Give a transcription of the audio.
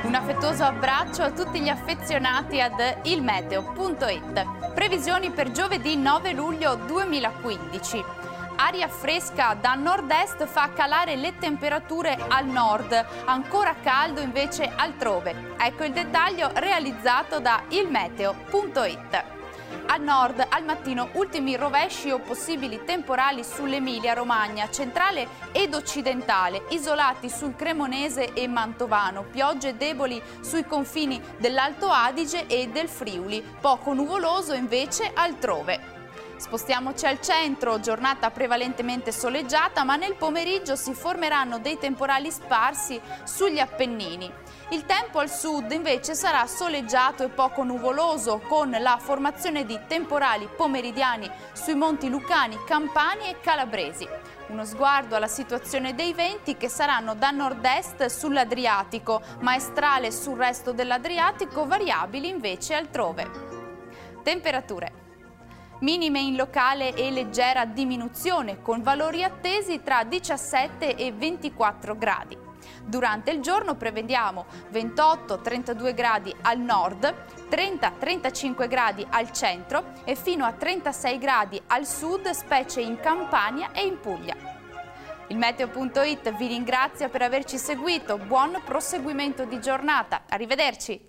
Un affettuoso abbraccio a tutti gli affezionati ad ilmeteo.it. Previsioni per giovedì 9 luglio 2015. Aria fresca da nord-est fa calare le temperature al nord, ancora caldo invece altrove. Ecco il dettaglio realizzato da ilmeteo.it. Al nord, al mattino, ultimi rovesci o possibili temporali sull'Emilia-Romagna centrale ed occidentale, isolati sul Cremonese e Mantovano, piogge deboli sui confini dell'Alto Adige e del Friuli, poco nuvoloso invece altrove. Spostiamoci al centro, giornata prevalentemente soleggiata, ma nel pomeriggio si formeranno dei temporali sparsi sugli Appennini. Il tempo al sud invece sarà soleggiato e poco nuvoloso, con la formazione di temporali pomeridiani sui monti Lucani, Campani e Calabresi. Uno sguardo alla situazione dei venti, che saranno da nord-est sull'Adriatico, maestrale sul resto dell'Adriatico, variabili invece altrove. Temperature. Minime in locale e leggera diminuzione, con valori attesi tra 17 e 24 gradi. Durante il giorno prevediamo 28-32 gradi al nord, 30-35 gradi al centro e fino a 36 gradi al sud, specie in Campania e in Puglia. Il Meteo.it vi ringrazia per averci seguito, buon proseguimento di giornata, arrivederci!